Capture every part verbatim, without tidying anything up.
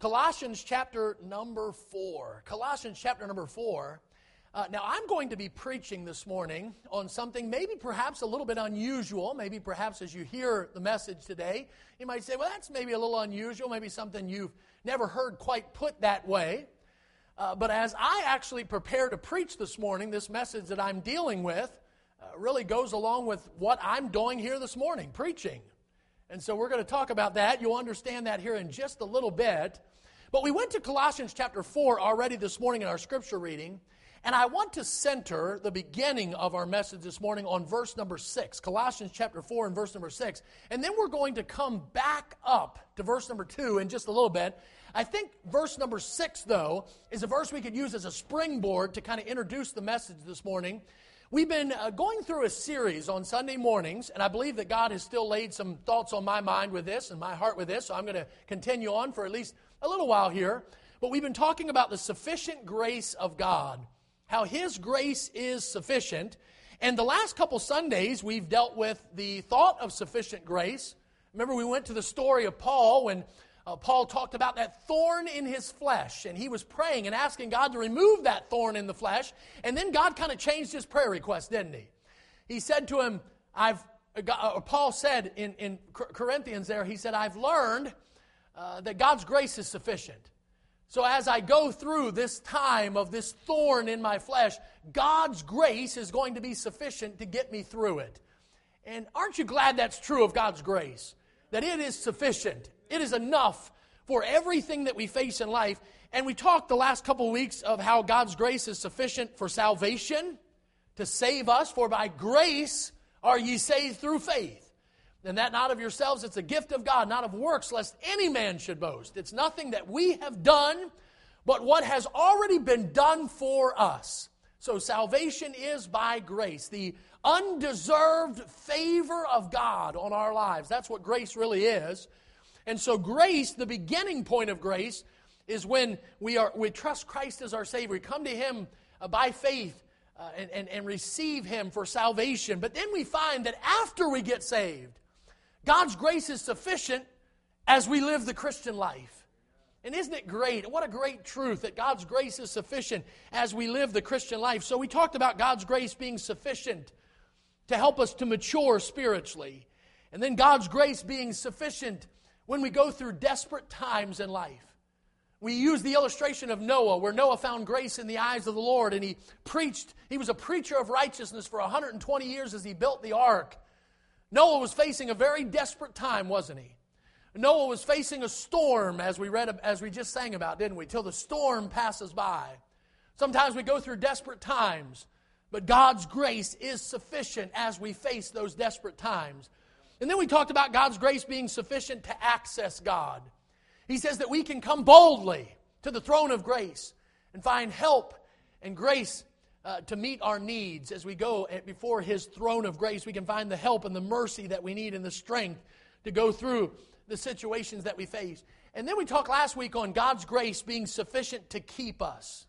Colossians chapter number four. Colossians chapter number four. Uh, now, I'm going to be preaching this morning on something maybe perhaps a little bit unusual. Maybe perhaps as you hear the message today, you might say, well, that's maybe a little unusual, maybe something you've never heard quite put that way. Uh, but as I actually prepare to preach this morning, this message that I'm dealing with uh, really goes along with what I'm doing here this morning, preaching. And so we're going to talk about that. You'll understand that here in just a little bit. But we went to Colossians chapter four already this morning in our scripture reading. And I want to center the beginning of our message this morning on verse number six. Colossians chapter four and verse number six. And then we're going to come back up to verse number two in just a little bit. I think verse number six, though, is a verse we could use as a springboard to kind of introduce the message this morning. We've been uh, going through a series on Sunday mornings, and I believe that God has still laid some thoughts on my mind with this and my heart with this, so I'm going to continue on for at least a little while here. But we've been talking about the sufficient grace of God, how His grace is sufficient. And the last couple Sundays, we've dealt with the thought of sufficient grace. Remember, we went to the story of Paul when uh, Paul talked about that thorn in his flesh. And he was praying and asking God to remove that thorn in the flesh. And then God kind of changed his prayer request, didn't he? He said to him, I've, uh, Paul said in, in Corinthians there, he said, I've learned uh, that God's grace is sufficient. So as I go through this time of this thorn in my flesh, God's grace is going to be sufficient to get me through it. And aren't you glad that's true of God's grace? That it is sufficient. It is enough for everything that we face in life. And we talked the last couple of weeks of how God's grace is sufficient for salvation, to save us. For by grace are ye saved through faith. And that not of yourselves, it's a gift of God, not of works, lest any man should boast. It's nothing that we have done, but what has already been done for us. So salvation is by grace, the undeserved favor of God on our lives. That's what grace really is. And so grace, the beginning point of grace, is when we are we trust Christ as our Savior. We come to Him uh, by faith uh, and, and, and receive Him for salvation. But then we find that after we get saved, God's grace is sufficient as we live the Christian life. And isn't it great? What a great truth that God's grace is sufficient as we live the Christian life. So we talked about God's grace being sufficient to help us to mature spiritually. And then God's grace being sufficient when we go through desperate times in life. We use the illustration of Noah, where Noah found grace in the eyes of the Lord, and he preached. He was a preacher of righteousness for one hundred twenty years as he built the ark. Noah was facing a very desperate time, wasn't he? Noah was facing a storm, as we read, as we just sang about, didn't we? Till the storm passes by. Sometimes we go through desperate times, but God's grace is sufficient as we face those desperate times. And then we talked about God's grace being sufficient to access God. He says that we can come boldly to the throne of grace and find help and grace Uh, to meet our needs as we go before His throne of grace. We can find the help and the mercy that we need and the strength to go through the situations that we face. And then we talked last week on God's grace being sufficient to keep us.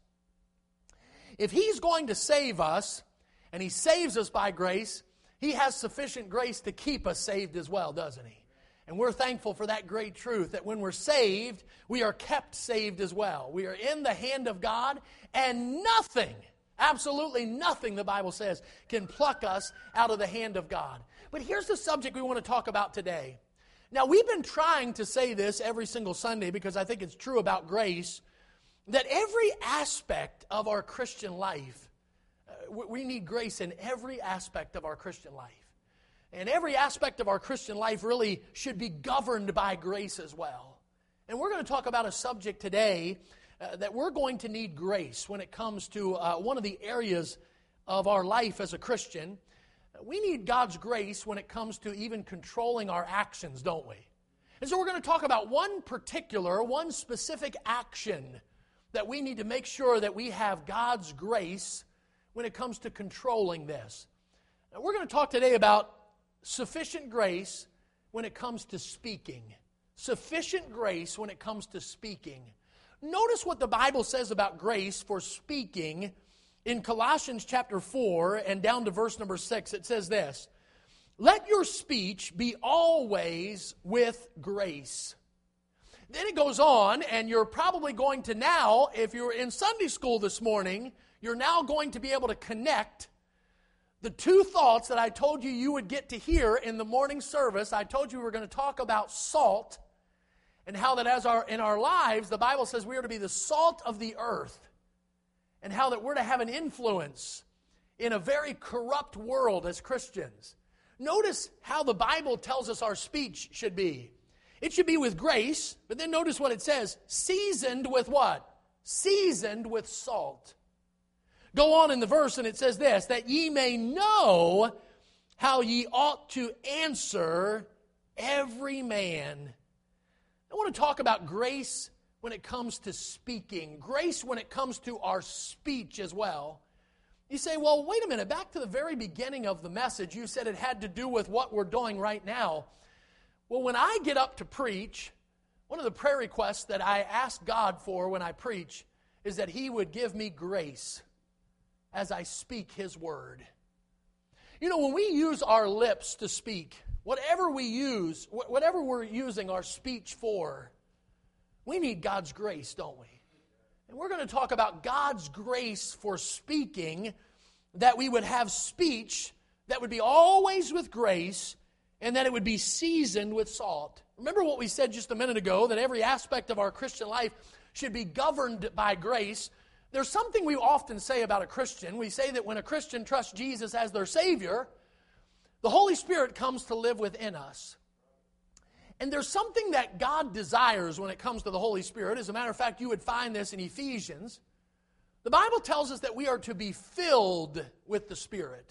If He's going to save us, and He saves us by grace, He has sufficient grace to keep us saved as well, doesn't He? And we're thankful for that great truth, that when we're saved, we are kept saved as well. We are in the hand of God, and nothing, absolutely nothing, the Bible says, can pluck us out of the hand of God. But here's the subject we want to talk about today. Now, we've been trying to say this every single Sunday because I think it's true about grace, that every aspect of our Christian life, uh, we need grace in every aspect of our Christian life. And every aspect of our Christian life really should be governed by grace as well. And we're going to talk about a subject today Uh, that we're going to need grace when it comes to uh, one of the areas of our life as a Christian. We need God's grace when it comes to even controlling our actions, don't we? And so we're going to talk about one particular, one specific action that we need to make sure that we have God's grace when it comes to controlling this. Now, we're going to talk today about sufficient grace when it comes to speaking. Sufficient grace when it comes to speaking. Notice what the Bible says about grace for speaking in Colossians chapter four and down to verse number six. It says this, "Let your speech be always with grace, Then it goes on, and you're probably going to now, if you're in Sunday school this morning, you're now going to be able to connect the two thoughts that I told you you would get to hear in the morning service. I told you we were going to talk about salt, and how that as our in our lives, the Bible says we are to be the salt of the earth, and how that we're to have an influence in a very corrupt world as Christians. Notice how the Bible tells us our speech should be. It should be with grace, but then notice what it says, seasoned with what? Seasoned with salt. Go on in the verse and it says this, that ye may know how ye ought to answer every man. I want to talk about grace when it comes to speaking, grace when it comes to our speech as well. You say, well, wait a minute, back to the very beginning of the message, you said it had to do with what we're doing right now. Well, when I get up to preach, one of the prayer requests that I ask God for when I preach is that He would give me grace as I speak His Word. You know, when we use our lips to speak, whatever we use, whatever we're using our speech for, we need God's grace, don't we? And we're going to talk about God's grace for speaking, that we would have speech that would be always with grace, and that it would be seasoned with salt. Remember what we said just a minute ago, that every aspect of our Christian life should be governed by grace. There's something we often say about a Christian. We say that when a Christian trusts Jesus as their Savior, the Holy Spirit comes to live within us. And there's something that God desires when it comes to the Holy Spirit. As a matter of fact, you would find this in Ephesians. The Bible tells us that we are to be filled with the Spirit.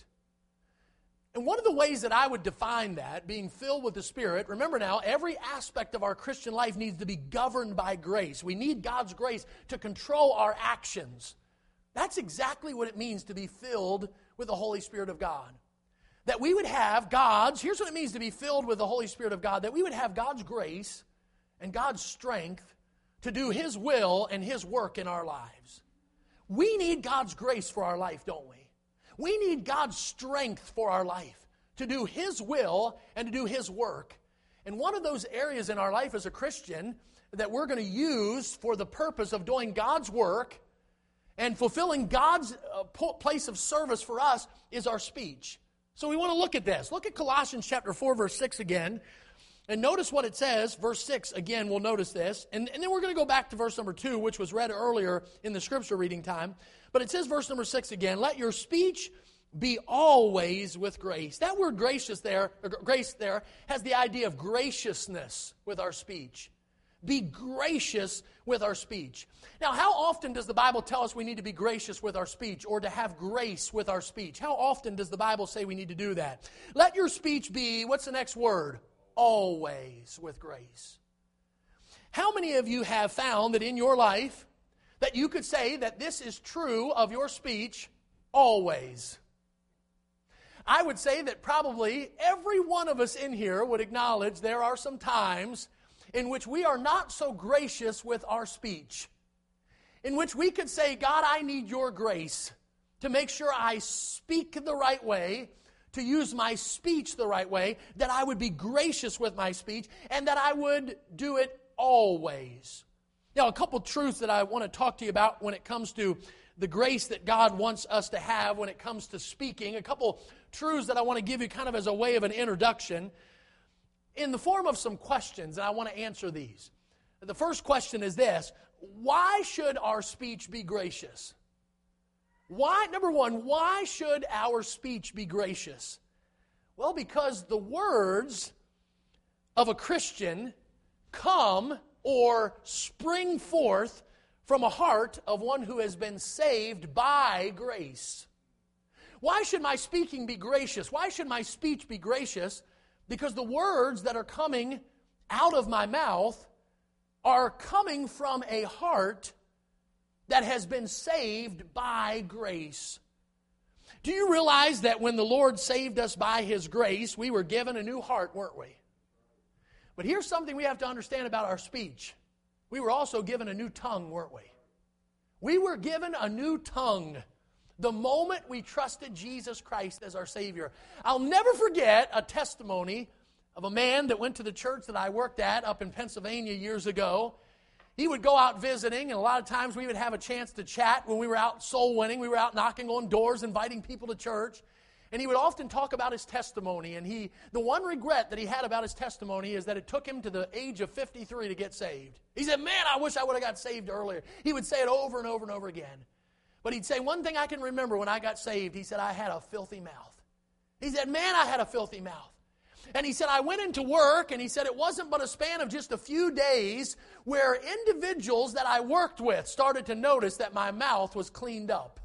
And one of the ways that I would define that, being filled with the Spirit, remember now, every aspect of our Christian life needs to be governed by grace. We need God's grace to control our actions. That's exactly what it means to be filled with the Holy Spirit of God. That we would have God's, here's what it means to be filled with the Holy Spirit of God, that we would have God's grace and God's strength to do His will and His work in our lives. We need God's grace for our life, don't we? We need God's strength for our life to do His will and to do His work. And one of those areas in our life as a Christian that we're going to use for the purpose of doing God's work and fulfilling God's uh, place of service for us is our speech. So we want to look at this. Look at Colossians chapter four, verse six again. And notice what it says. Verse six, again, we'll notice this. And, and then we're going to go back to verse number two, which was read earlier in the scripture reading time. But it says, verse number six again, let your speech be always with grace. That word gracious there, or grace there, has the idea of graciousness with our speech. Be gracious with our speech. Now, how often does the Bible tell us we need to be gracious with our speech or to have grace with our speech? How often does the Bible say we need to do that? Let your speech be, what's the next word? Always with grace. How many of you have found that in your life that you could say that this is true of your speech always? I would say that probably every one of us in here would acknowledge there are some times in which we are not so gracious with our speech, in which we could say, God, I need your grace to make sure I speak the right way, to use my speech the right way, that I would be gracious with my speech, and that I would do it always. Now, a couple truths that I want to talk to you about when it comes to the grace that God wants us to have when it comes to speaking. A couple truths that I want to give you kind of as a way of an introduction in the form of some questions, and I want to answer these. The first question is this: why should our speech be gracious? Why, number one, why should our speech be gracious? Well, because the words of a Christian come or spring forth from a heart of one who has been saved by grace. Why should my speaking be gracious? Why should my speech be gracious? Because the words that are coming out of my mouth are coming from a heart that has been saved by grace. Do you realize that when the Lord saved us by His grace, we were given a new heart, weren't we? But here's something we have to understand about our speech. We were also given a new tongue, weren't we? We were given a new tongue the moment we trusted Jesus Christ as our Savior. I'll never forget a testimony of a man that went to the church that I worked at up in Pennsylvania years ago. He would go out visiting, and a lot of times we would have a chance to chat when we were out soul winning. We were out knocking on doors, inviting people to church. And he would often talk about his testimony. And he, the one regret that he had about his testimony is that it took him to the age of fifty-three to get saved. He said, man, I wish I would have got saved earlier. He would say it over and over and over again. But he'd say, one thing I can remember when I got saved, he said, I had a filthy mouth. He said, man, I had a filthy mouth. And he said, I went into work, and he said, it wasn't but a span of just a few days where individuals that I worked with started to notice that my mouth was cleaned up.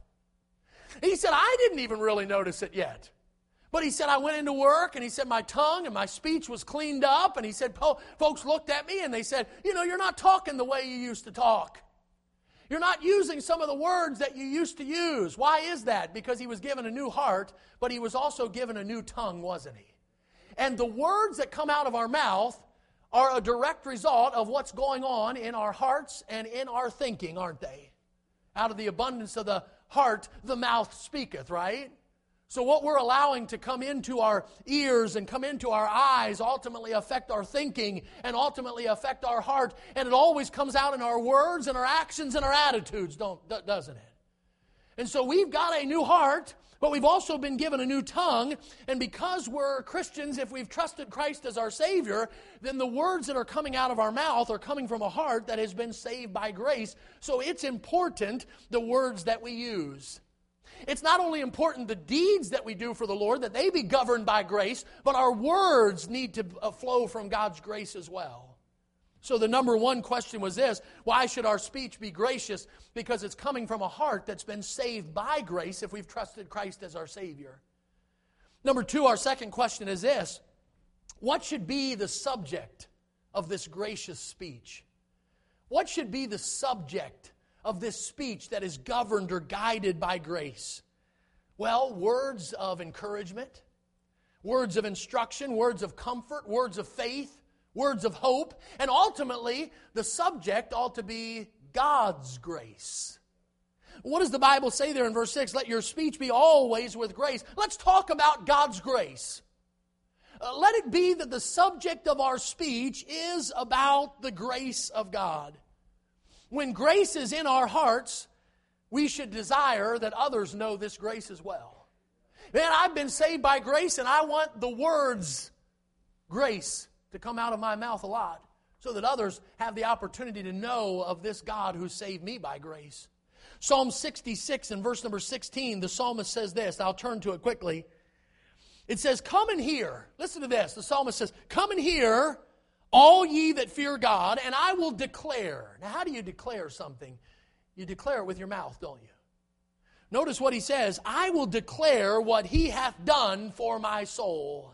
He said, I didn't even really notice it yet. But he said, I went into work, and he said, my tongue and my speech was cleaned up. And he said, folks looked at me, and they said, you know, you're not talking the way you used to talk. You're not using some of the words that you used to use. Why is that? Because he was given a new heart, but he was also given a new tongue, wasn't he? And the words that come out of our mouth are a direct result of what's going on in our hearts and in our thinking, aren't they? Out of the abundance of the heart, the mouth speaketh, right? So what we're allowing to come into our ears and come into our eyes ultimately affect our thinking and ultimately affect our heart. And it always comes out in our words and our actions and our attitudes, don't, doesn't it? And so we've got a new heart, but we've also been given a new tongue. And because we're Christians, if we've trusted Christ as our Savior, then the words that are coming out of our mouth are coming from a heart that has been saved by grace. So it's important, the words that we use. It's not only important the deeds that we do for the Lord, that they be governed by grace, but our words need to flow from God's grace as well. So the number one question was this: why should our speech be gracious? Because it's coming from a heart that's been saved by grace if we've trusted Christ as our Savior. Number two, our second question is this: what should be the subject of this gracious speech? What should be the subject of this speech that is governed or guided by grace? Well, words of encouragement, words of instruction, words of comfort, words of faith, words of hope, and ultimately, the subject ought to be God's grace. What does the Bible say there in verse six? Let your speech be always with grace. Let's talk about God's grace. Uh, let it be that the subject of our speech is about the grace of God. When grace is in our hearts, we should desire that others know this grace as well. Man, I've been saved by grace, and I want the words grace to come out of my mouth a lot so that others have the opportunity to know of this God who saved me by grace. Psalm sixty-six and verse number sixteen, the psalmist says this. I'll turn to it quickly. It says, come and hear. Listen to this. The psalmist says, come and hear, all ye that fear God, and I will declare. Now, how do you declare something? You declare it with your mouth, don't you? Notice what he says, I will declare what he hath done for my soul.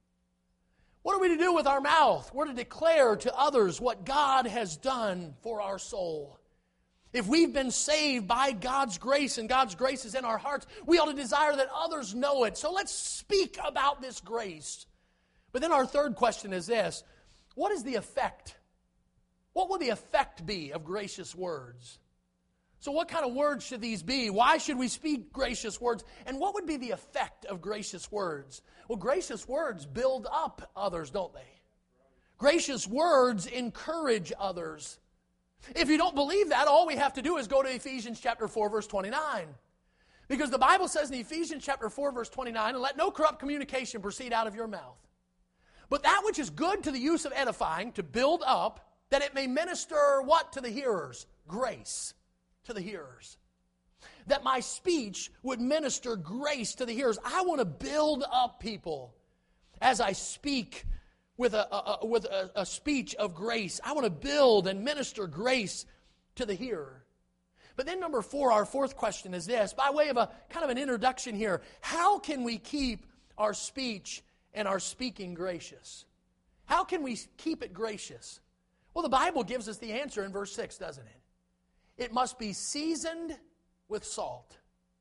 What are we to do with our mouth? We're to declare to others what God has done for our soul. If we've been saved by God's grace and God's grace is in our hearts, we ought to desire that others know it. So let's speak about this grace. But then our third question is this: what is the effect? What will the effect be of gracious words? So what kind of words should these be? Why should we speak gracious words? And what would be the effect of gracious words? Well, gracious words build up others, don't they? Gracious words encourage others. If you don't believe that, all we have to do is go to Ephesians chapter four, verse twenty-nine. Because the Bible says in Ephesians chapter four, verse twenty-nine, and let no corrupt communication proceed out of your mouth, but that which is good to the use of edifying, to build up, that it may minister what to the hearers? Grace to the hearers. That my speech would minister grace to the hearers. I want to build up people as I speak with a, a, a with a, a speech of grace. I want to build and minister grace to the hearer. But then number four, our fourth question is this, by way of a kind of an introduction here. How can we keep our speech and our speaking gracious? How can we keep it gracious? Well, the Bible gives us the answer in verse six, doesn't it? It must be seasoned with salt.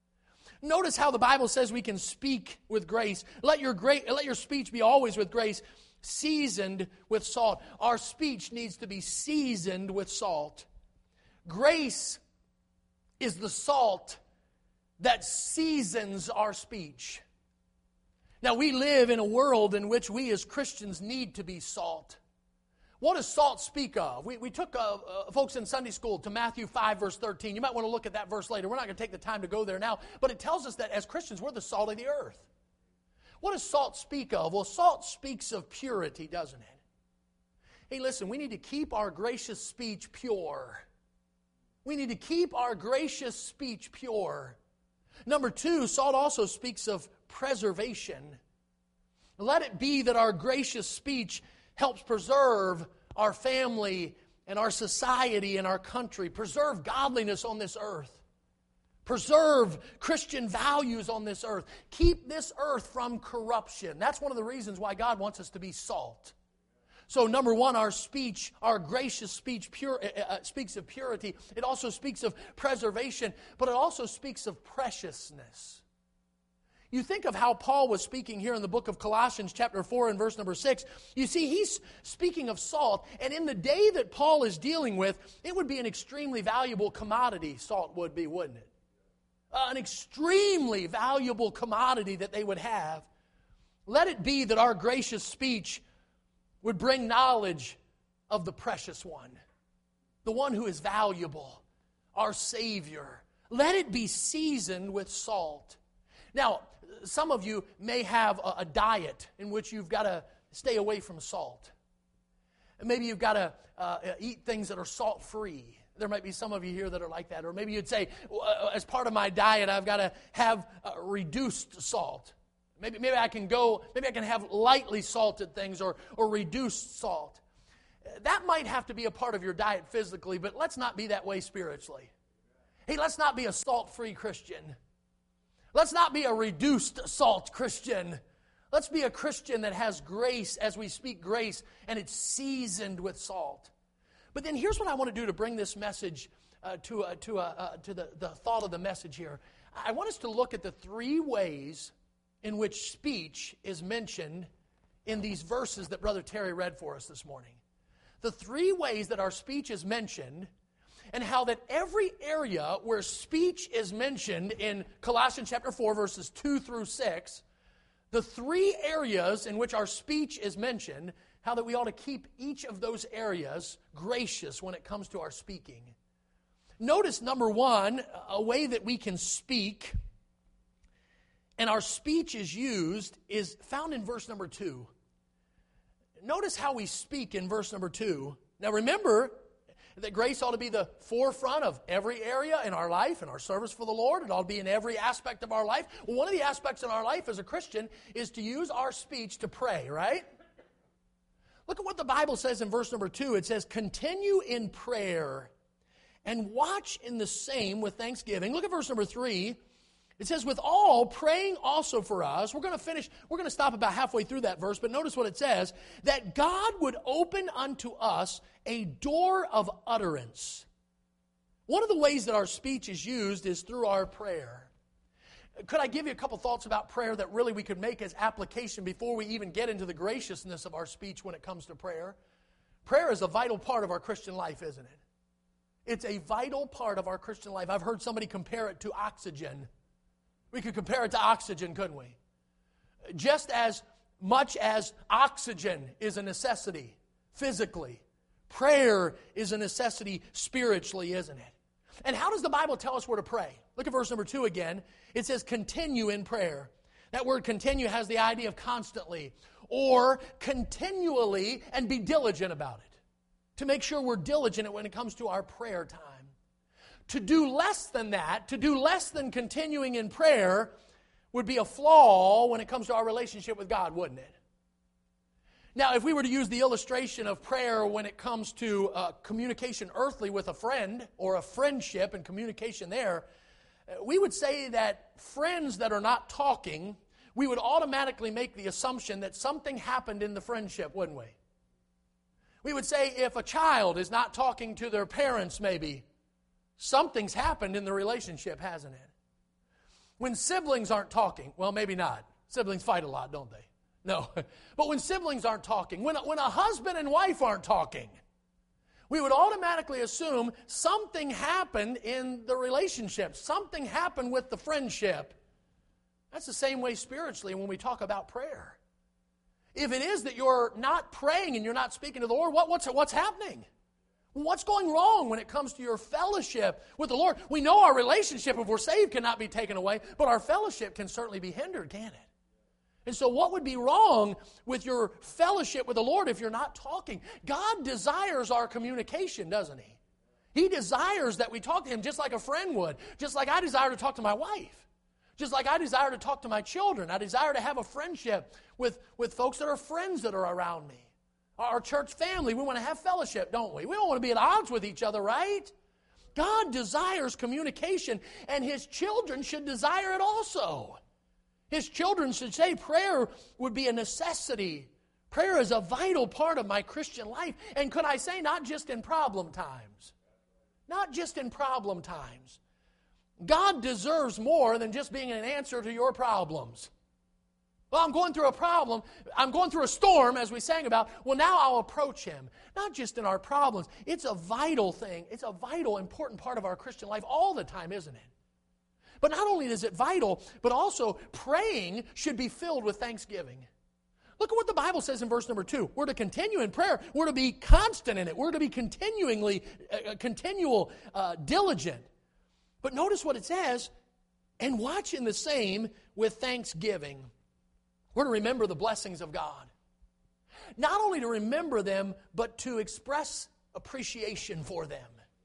Notice how the Bible says we can speak with grace. Let your great, let your speech be always with grace, seasoned with salt. Our speech needs to be seasoned with salt. Grace is the salt that seasons our speech. Now, we live in a world in which we as Christians need to be salt. What does salt speak of? We, we took uh, uh, folks in Sunday school to Matthew five, verse thirteen. You might want to look at that verse later. We're not going to take the time to go there now. But it tells us that as Christians, we're the salt of the earth. What does salt speak of? Well, salt speaks of purity, doesn't it? Hey, listen, we need to keep our gracious speech pure. We need to keep our gracious speech pure. Number two, salt also speaks of preservation. Let it be that our gracious speech helps preserve our family and our society and our country. Preserve godliness on this earth. Preserve Christian values on this earth. Keep this earth from corruption. That's one of the reasons why God wants us to be salt. So number one, our speech, our gracious speech pure, uh, speaks of purity. It also speaks of preservation, but it also speaks of preciousness. You think of how Paul was speaking here in the book of Colossians chapter four and verse number six. You see, he's speaking of salt, and in the day that Paul is dealing with, it would be an extremely valuable commodity, salt would be, wouldn't it? Uh, an extremely valuable commodity that they would have. Let it be that our gracious speech would bring knowledge of the precious one, the one who is valuable, our Savior. Let it be seasoned with salt. Now, some of you may have a, a diet in which you've got to stay away from salt. Maybe you've got to uh, eat things that are salt-free. There might be some of you here that are like that. Or maybe you'd say, uh, as part of my diet, I've got to have uh, reduced salt. Maybe, maybe I can go, maybe I can have lightly salted things or, or reduced salt. That might have to be a part of your diet physically, but let's not be that way spiritually. Hey, let's not be a salt-free Christian. Let's not be a reduced salt Christian. Let's be a Christian that has grace as we speak grace, and it's seasoned with salt. But then here's what I want to do to bring this message uh, to, uh, to, uh, uh, to the, the thought of the message here. I want us to look at the three ways in which speech is mentioned in these verses that Brother Terry read for us this morning. The three ways that our speech is mentioned, and how that every area where speech is mentioned in Colossians chapter four, verses two through six, the three areas in which our speech is mentioned, how that we ought to keep each of those areas gracious when it comes to our speaking. Notice, number one, a way that we can speak and our speech is used is found in verse number two. Notice how we speak in verse number two. Now remember that grace ought to be the forefront of every area in our life, in our service for the Lord. It ought to be in every aspect of our life. Well, one of the aspects in our life as a Christian is to use our speech to pray, right? Look at what the Bible says in verse number two. It says, continue in prayer and watch in the same with thanksgiving. Look at verse number three. It says, with all, praying also for us. We're going to finish, we're going to stop about halfway through that verse, but notice what it says, that God would open unto us a door of utterance. One of the ways that our speech is used is through our prayer. Could I give you a couple thoughts about prayer that really we could make as application before we even get into the graciousness of our speech when it comes to prayer? Prayer is a vital part of our Christian life, isn't it? It's a vital part of our Christian life. I've heard somebody compare it to oxygen. We could compare it to oxygen, couldn't we? Just as much as oxygen is a necessity physically, prayer is a necessity spiritually, isn't it? And how does the Bible tell us where to pray? Look at verse number two again. It says continue in prayer. That word continue has the idea of constantly or continually, and be diligent about it. To make sure we're diligent when it comes to our prayer time. To do less than that, to do less than continuing in prayer, would be a flaw when it comes to our relationship with God, wouldn't it? Now, if we were to use the illustration of prayer when it comes to uh, communication earthly with a friend, or a friendship and communication there, we would say that friends that are not talking, we would automatically make the assumption that something happened in the friendship, wouldn't we? We would say if a child is not talking to their parents, maybe, something's happened in the relationship, hasn't it? When siblings aren't talking, well, maybe not. Siblings fight a lot, don't they? No. But when siblings aren't talking, when, when a husband and wife aren't talking, we would automatically assume something happened in the relationship. Something happened with the friendship. That's the same way spiritually when we talk about prayer. If it is that you're not praying and you're not speaking to the Lord, what, what's, what's happening? What's going wrong when it comes to your fellowship with the Lord? We know our relationship, if we're saved, cannot be taken away, but our fellowship can certainly be hindered, can't it? And so what would be wrong with your fellowship with the Lord if you're not talking? God desires our communication, doesn't He? He desires that we talk to Him just like a friend would, just like I desire to talk to my wife, just like I desire to talk to my children. I desire to have a friendship with, with folks that are friends that are around me. Our church family, we want to have fellowship, don't we? We don't want to be at odds with each other, right? God desires communication, and His children should desire it also. His children should say prayer would be a necessity. Prayer is a vital part of my Christian life. And could I say, not just in problem times. Not just in problem times. God deserves more than just being an answer to your problems. Well, I'm going through a problem. I'm going through a storm, as we sang about. Well, now I'll approach Him. Not just in our problems. It's a vital thing. It's a vital, important part of our Christian life all the time, isn't it? But not only is it vital, but also praying should be filled with thanksgiving. Look at what the Bible says in verse number two. We're to continue in prayer. We're to be constant in it. We're to be continuingly, uh, continual, uh, diligent. But notice what it says, and watch in the same with thanksgiving. We're to remember the blessings of God. Not only to remember them, but to express appreciation for them.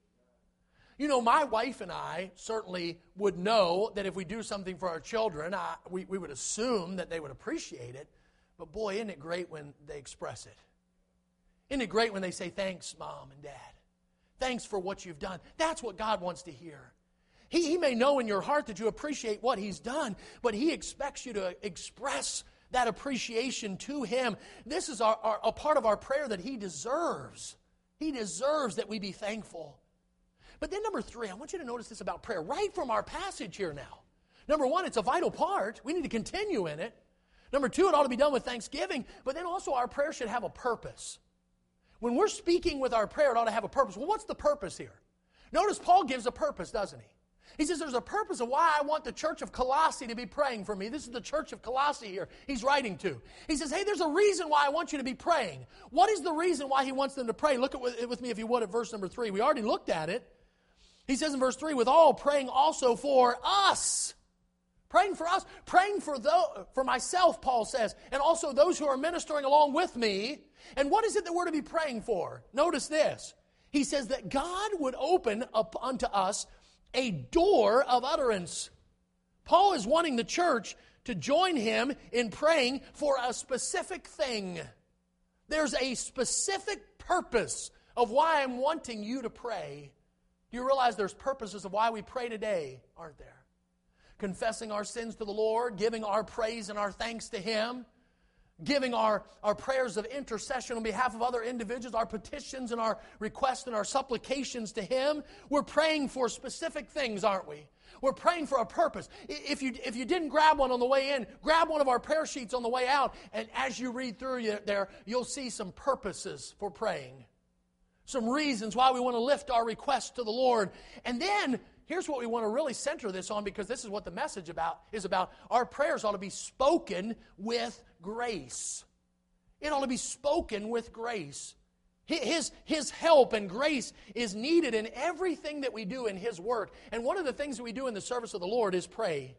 You know, my wife and I certainly would know that if we do something for our children, I, we, we would assume that they would appreciate it. But boy, isn't it great when they express it? Isn't it great when they say, thanks, Mom and Dad? Thanks for what you've done. That's what God wants to hear. He, he may know in your heart that you appreciate what He's done, but He expects you to express that appreciation to Him. This is our, our, a part of our prayer that He deserves. He deserves that we be thankful. But then number three, I want you to notice this about prayer, right from our passage here now. Number one, it's a vital part. We need to continue in it. Number two, it ought to be done with thanksgiving. But then also our prayer should have a purpose. When we're speaking with our prayer, it ought to have a purpose. Well, what's the purpose here? Notice Paul gives a purpose, doesn't he? He says there's a purpose of why I want the church of Colossae to be praying for me. This is the church of Colossae here he's writing to. He says, hey, there's a reason why I want you to be praying. What is the reason why he wants them to pray? Look at it with me, if you would, at verse number three. We already looked at it. He says in verse three, with all praying also for us. Praying for us. Praying for, the, for myself, Paul says, and also those who are ministering along with me. And what is it that we're to be praying for? Notice this. He says that God would open up unto us a door of utterance. Paul is wanting the church to join him in praying for a specific thing. There's a specific purpose of why I'm wanting you to pray. Do you realize there's purposes of why we pray today, aren't there? Confessing our sins to the Lord, giving our praise and our thanks to Him, giving our, our prayers of intercession on behalf of other individuals, our petitions and our requests and our supplications to Him. We're praying for specific things, aren't we? We're praying for a purpose. If you, if you didn't grab one on the way in, grab one of our prayer sheets on the way out, and as you read through there, you'll see some purposes for praying. Some reasons why we want to lift our requests to the Lord. And then, here's what we want to really center this on, because this is what the message about is about. Our prayers ought to be spoken with grace. It ought to be spoken with grace. His, his help and grace is needed in everything that we do in His work. And one of the things that we do in the service of the Lord is pray.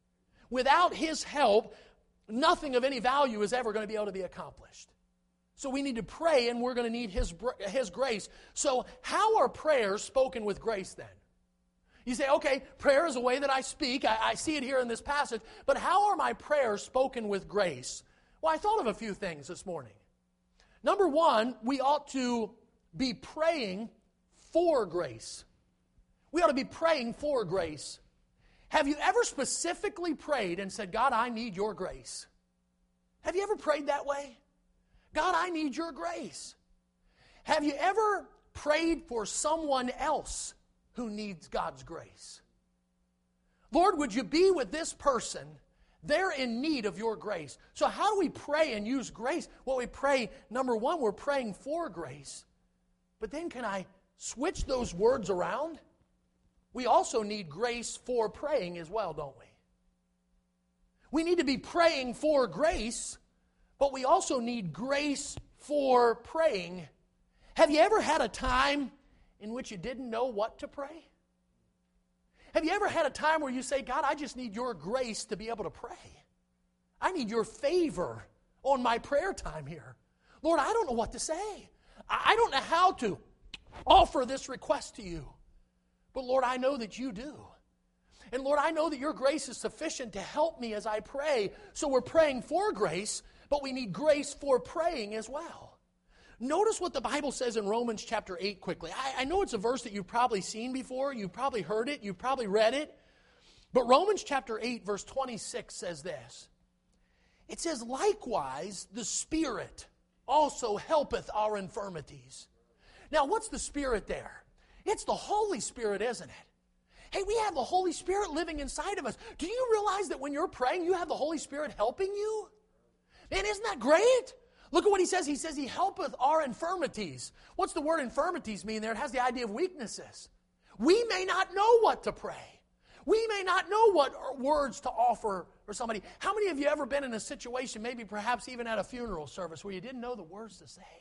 Without His help, nothing of any value is ever going to be able to be accomplished. So we need to pray, and we're going to need His, His grace. So how are prayers spoken with grace then? You say, okay, prayer is a way that I speak. I, I see it here in this passage. But how are my prayers spoken with grace? Well, I thought of a few things this morning. Number one, we ought to be praying for grace. We ought to be praying for grace. Have you ever specifically prayed and said, God, I need your grace? Have you ever prayed that way? God, I need your grace. Have you ever prayed for someone else who needs God's grace? Lord, would you be with this person? They're in need of your grace. So how do we pray and use grace? Well, we pray, number one, we're praying for grace. But then can I switch those words around? We also need grace for praying as well, don't we? We need to be praying for grace, but we also need grace for praying. Have you ever had a time in which you didn't know what to pray? Have you ever had a time where you say, God, I just need your grace to be able to pray. I need your favor on my prayer time here. Lord, I don't know what to say. I don't know how to offer this request to you. But Lord, I know that you do. And Lord, I know that your grace is sufficient to help me as I pray. So we're praying for grace, but we need grace for praying as well. Notice what the Bible says in Romans chapter eight quickly. I, I know it's a verse that you've probably seen before. You've probably heard it. You've probably read it. But Romans chapter eight, verse twenty-six says this. It says, likewise, the Spirit also helpeth our infirmities. Now, what's the Spirit there? It's the Holy Spirit, isn't it? Hey, we have the Holy Spirit living inside of us. Do you realize that when you're praying, you have the Holy Spirit helping you? Man, isn't that great? Look at what he says. He says he helpeth our infirmities. What's the word infirmities mean there? It has the idea of weaknesses. We may not know what to pray. We may not know what words to offer for somebody. How many of you ever been in a situation, maybe perhaps even at a funeral service, where you didn't know the words to say?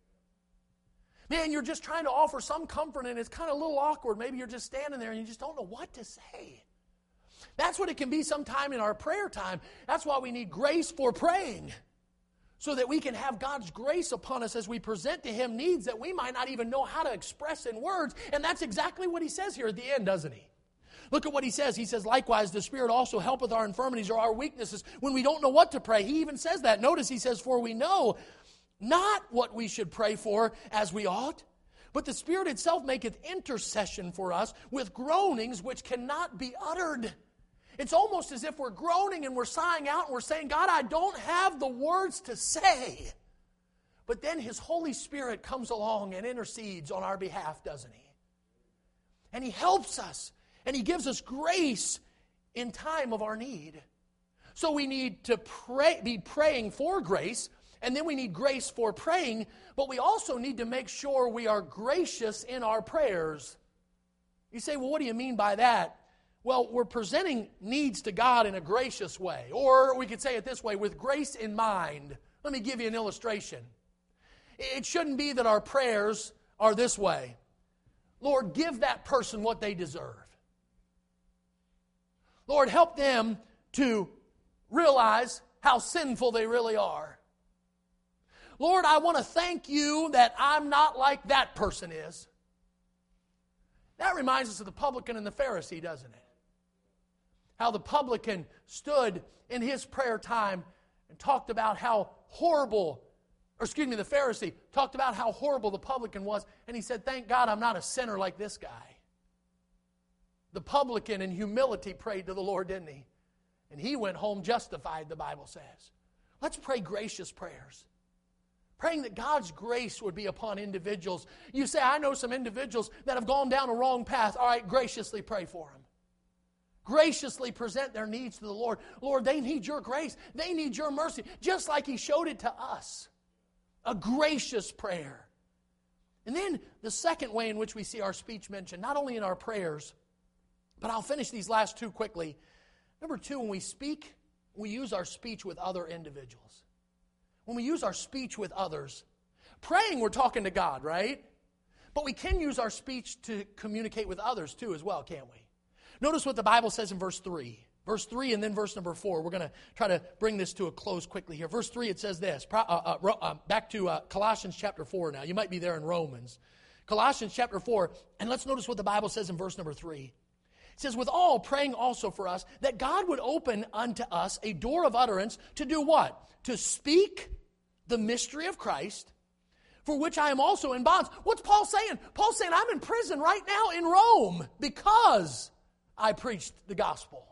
Man, you're just trying to offer some comfort and it's kind of a little awkward. Maybe you're just standing there and you just don't know what to say. That's what it can be sometime in our prayer time. That's why we need grace for praying, so that we can have God's grace upon us as we present to Him needs that we might not even know how to express in words. And that's exactly what He says here at the end, doesn't He? Look at what He says. He says, likewise, the Spirit also helpeth our infirmities or our weaknesses when we don't know what to pray. He even says that. Notice He says, for we know not what we should pray for as we ought, but the Spirit itself maketh intercession for us with groanings which cannot be uttered. It's almost as if we're groaning and we're sighing out and we're saying, God, I don't have the words to say. But then His Holy Spirit comes along and intercedes on our behalf, doesn't He? And He helps us. And He gives us grace in time of our need. So we need to pray, be praying for grace, and then we need grace for praying, but we also need to make sure we are gracious in our prayers. You say, well, what do you mean by that? Well, we're presenting needs to God in a gracious way. Or we could say it this way, with grace in mind. Let me give you an illustration. It shouldn't be that our prayers are this way. Lord, give that person what they deserve. Lord, help them to realize how sinful they really are. Lord, I want to thank you that I'm not like that person is. That reminds us of the publican and the Pharisee, doesn't it? How the publican stood in his prayer time and talked about how horrible, or excuse me, the Pharisee talked about how horrible the publican was, and he said, thank God I'm not a sinner like this guy. The publican in humility prayed to the Lord, didn't he? And he went home justified, the Bible says. Let's pray gracious prayers. Praying that God's grace would be upon individuals. You say, I know some individuals that have gone down a wrong path. All right, graciously pray for them. Graciously present their needs to the Lord. Lord, they need your grace. They need your mercy. Just like He showed it to us. A gracious prayer. And then the second way in which we see our speech mentioned, not only in our prayers, but I'll finish these last two quickly. Number two, when we speak, we use our speech with other individuals. When we use our speech with others, praying, we're talking to God, right? But we can use our speech to communicate with others too as well, can't we? Notice what the Bible says in verse three. Verse three and then verse number four. We're going to try to bring this to a close quickly here. Verse three, it says this. Uh, uh, uh, back to uh, Colossians chapter four now. You might be there in Romans. Colossians chapter four. And let's notice what the Bible says in verse number three. It says, with all praying also for us, that God would open unto us a door of utterance to do what? To speak the mystery of Christ, for which I am also in bonds. What's Paul saying? Paul's saying, I'm in prison right now in Rome because I preached the gospel.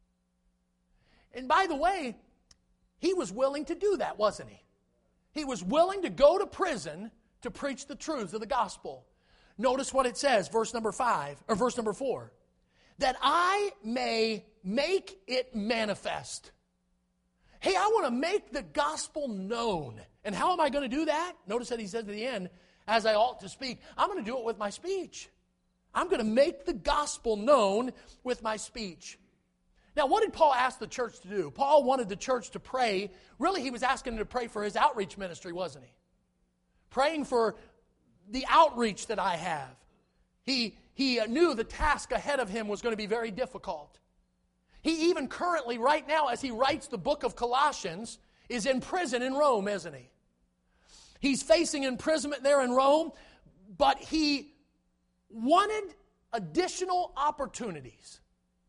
And by the way, he was willing to do that, wasn't he? He was willing to go to prison to preach the truths of the gospel. Notice what it says, verse number five, or verse number four. That I may make it manifest. Hey, I want to make the gospel known. And how am I going to do that? Notice that he says at the end, as I ought to speak. I'm going to do it with my speech. I'm going to make the gospel known with my speech. Now, what did Paul ask the church to do? Paul wanted the church to pray. Really, he was asking them to pray for his outreach ministry, wasn't he? Praying for the outreach that I have. He, he knew the task ahead of him was going to be very difficult. He even currently, right now, as he writes the book of Colossians, is in prison in Rome, isn't he? He's facing imprisonment there in Rome, but he wanted additional opportunities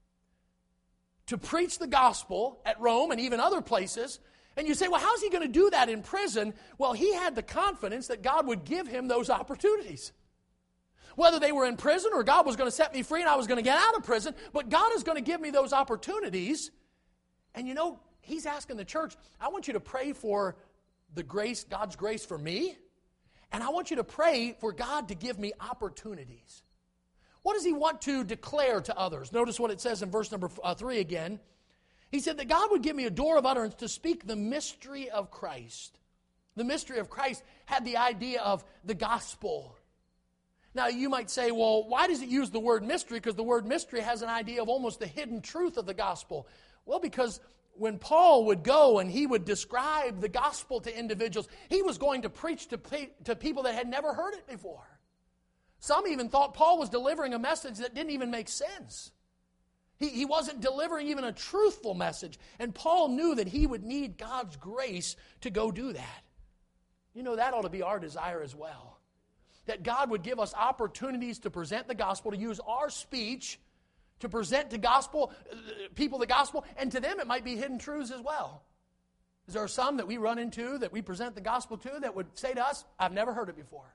to preach the gospel at Rome and even other places. And you say, well, how's he going to do that in prison? Well, he had the confidence that God would give him those opportunities. Whether they were in prison or God was going to set me free and I was going to get out of prison, but God is going to give me those opportunities. And you know, he's asking the church, I want you to pray for the grace, God's grace for me, and I want you to pray for God to give me opportunities. What does he want to declare to others? Notice what it says in verse number uh, three again. He said that God would give me a door of utterance to speak the mystery of Christ. The mystery of Christ had the idea of the gospel. Now you might say, well, why does it use the word mystery? Because the word mystery has an idea of almost the hidden truth of the gospel. Well, because when Paul would go and he would describe the gospel to individuals, he was going to preach to, pe- to people that had never heard it before. Some even thought Paul was delivering a message that didn't even make sense. He, he wasn't delivering even a truthful message. And Paul knew that he would need God's grace to go do that. You know, that ought to be our desire as well. That God would give us opportunities to present the gospel, to use our speech to present to gospel, people the gospel, and to them it might be hidden truths as well. There are some that we run into that we present the gospel to that would say to us, I've never heard it before.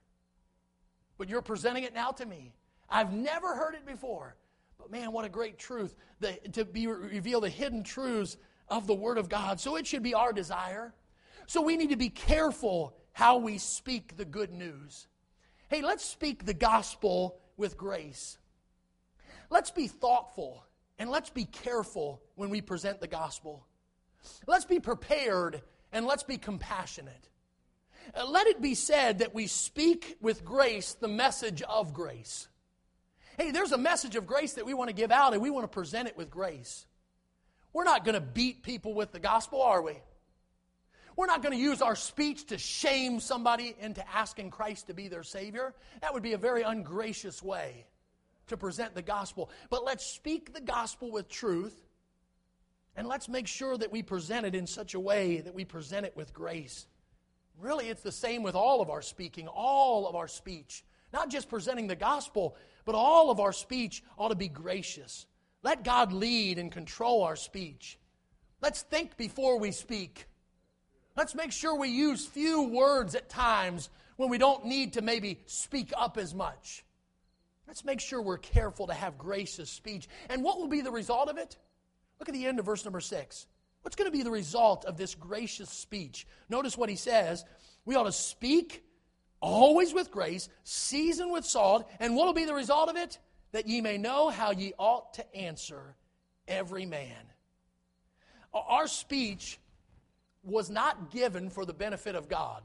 But you're presenting it now to me. I've never heard it before. But man, what a great truth the, to be reveal the hidden truths of the Word of God. So it should be our desire. So we need to be careful how we speak the good news. Hey, let's speak the gospel with grace. Let's be thoughtful and let's be careful when we present the gospel. Let's be prepared and let's be compassionate. Uh, let it be said that we speak with grace the message of grace. Hey, there's a message of grace that we want to give out and we want to present it with grace. We're not going to beat people with the gospel, are we? We're not going to use our speech to shame somebody into asking Christ to be their Savior. That would be a very ungracious way to present the gospel. But let's speak the gospel with truth, and let's make sure that we present it in such a way that we present it with grace. Really, it's the same with all of our speaking, all of our speech. Not just presenting the gospel, but all of our speech ought to be gracious. Let God lead and control our speech. Let's think before we speak. Let's make sure we use few words at times when we don't need to maybe speak up as much. Let's make sure we're careful to have gracious speech. And what will be the result of it? Look at the end of verse number six. What's going to be the result of this gracious speech? Notice what he says. We ought to speak always with grace, seasoned with salt. And what will be the result of it? That ye may know how ye ought to answer every man. Our speech was not given for the benefit of God.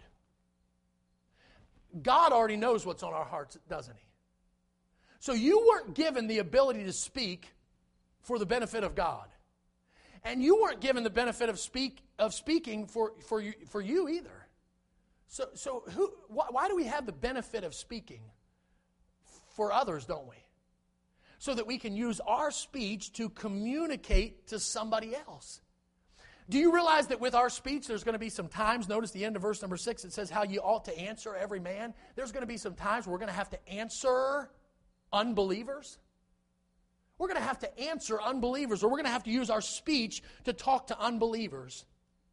God already knows what's on our hearts, doesn't He? So you weren't given the ability to speak for the benefit of God. And you weren't given the benefit of speak of speaking for, for, you, for you either. So, so who, why, why do we have the benefit of speaking? For others, don't we? So that we can use our speech to communicate to somebody else. Do you realize that with our speech, there's going to be some times, notice the end of verse number six, it says how you ought to answer every man. There's going to be some times where we're going to have to answer unbelievers. We're going to have to answer unbelievers, or we're going to have to use our speech to talk to unbelievers.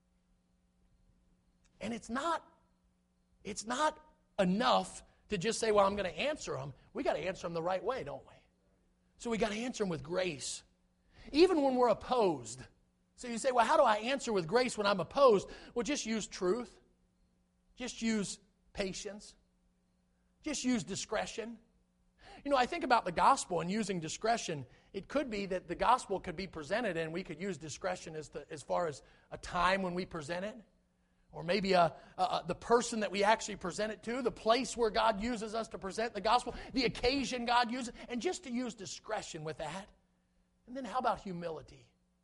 And it's not, it's not enough to just say, well, I'm going to answer them. We got to answer them the right way, don't we? So we got to answer them with grace. Even when we're opposed. So you say, well, how do I answer with grace when I'm opposed? Well, just use truth. Just use patience. Just use discretion. You know, I think about the gospel and using discretion. It could be that the gospel could be presented and we could use discretion as, to, as far as a time when we present it. Or maybe a, a, the person that we actually present it to, the place where God uses us to present the gospel, the occasion God uses, and just to use discretion with that. And then how about humility?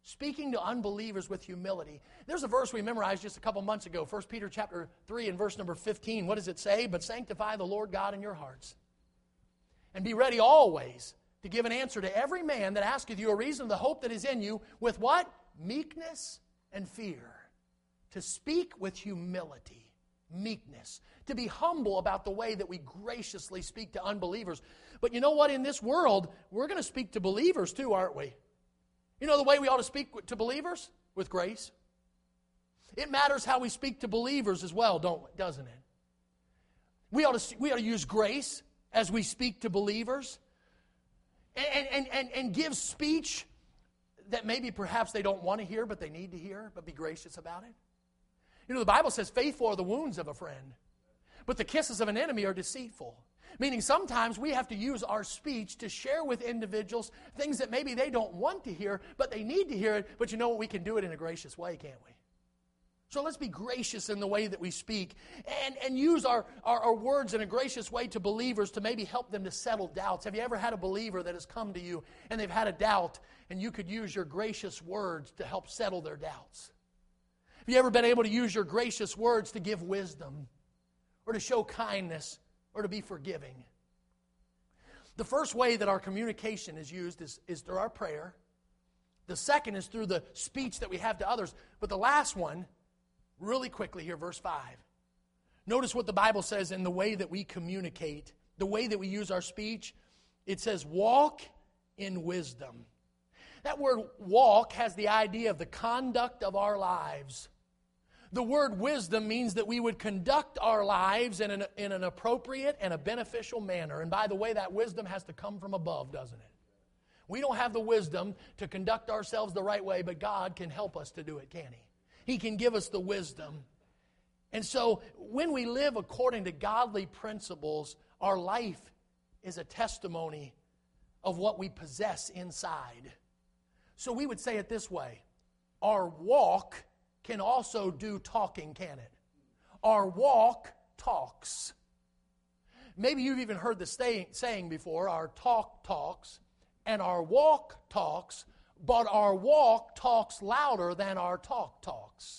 speaking to unbelievers with humility. There's a verse we memorized just a couple months ago, First Peter chapter three and verse number fifteen. What does it say? But sanctify the Lord God in your hearts, and be ready always to give an answer to every man that asketh you a reason of the hope that is in you, with what? Meekness and fear. To speak with humility, meekness. To be humble about the way that we graciously speak to unbelievers. But you know what? In this world, we're going to speak to believers too, aren't we? You know the way we ought to speak to believers? With grace. It matters how we speak to believers as well, don't doesn't it? We ought to, we ought to use grace as we speak to believers. And, and, and, and give speech that maybe perhaps they don't want to hear, but they need to hear, but be gracious about it. You know, the Bible says, faithful are the wounds of a friend, but the kisses of an enemy are deceitful. Meaning sometimes we have to use our speech to share with individuals things that maybe they don't want to hear, but they need to hear it. But you know what? We can do it in a gracious way, can't we? So let's be gracious in the way that we speak and, and use our, our, our words in a gracious way to believers to maybe help them to settle doubts. Have you ever had a believer that has come to you and they've had a doubt and you could use your gracious words to help settle their doubts? Have you ever been able to use your gracious words to give wisdom or to show kindness or to be forgiving? The first way that our communication is used is, is through our prayer. The second is through the speech that we have to others. But the last one, really quickly here, verse five. Notice what the Bible says in the way that we communicate, the way that we use our speech. It says, walk in wisdom. That word walk has the idea of the conduct of our lives. The word wisdom means that we would conduct our lives in an, in an appropriate and a beneficial manner. And by the way, that wisdom has to come from above, doesn't it? We don't have the wisdom to conduct ourselves the right way, but God can help us to do it, can He? He can give us the wisdom. And so when we live according to godly principles, our life is a testimony of what we possess inside. So we would say it this way. Our walk can also do talking, can it? Our walk talks. Maybe you've even heard the saying before, our talk talks and our walk talks, but our walk talks louder than our talk talks.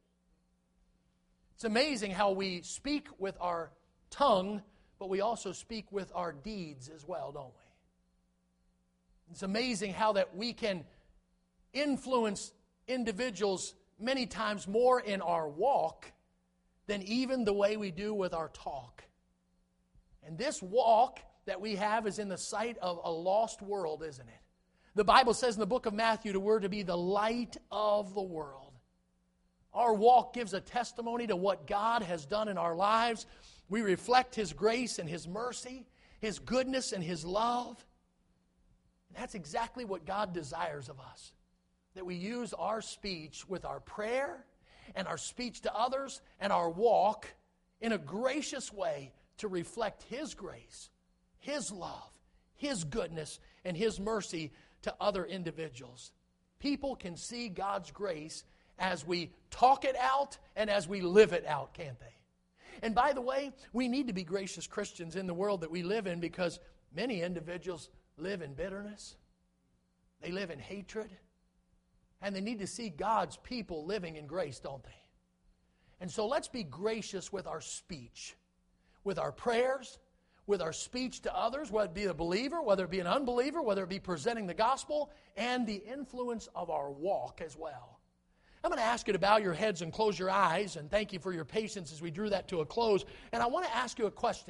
It's amazing how we speak with our tongue, but we also speak with our deeds as well, don't we? It's amazing how that we can influence individuals many times more in our walk than even the way we do with our talk. And this walk that we have is in the sight of a lost world, isn't it? The Bible says in the book of Matthew that we're to be the light of the world. Our walk gives a testimony to what God has done in our lives. We reflect His grace and His mercy, His goodness and His love. And that's exactly what God desires of us. That we use our speech with our prayer and our speech to others and our walk in a gracious way to reflect His grace, His love, His goodness, and His mercy to other individuals. People can see God's grace as we talk it out and as we live it out, can't they? And by the way, we need to be gracious Christians in the world that we live in because many individuals live in bitterness. They live in hatred. And they need to see God's people living in grace, don't they? And so let's be gracious with our speech, with our prayers, with our speech to others, whether it be a believer, whether it be an unbeliever, whether it be presenting the gospel, and the influence of our walk as well. I'm going to ask you to bow your heads and close your eyes, and thank you for your patience as we drew that to a close. And I want to ask you a question.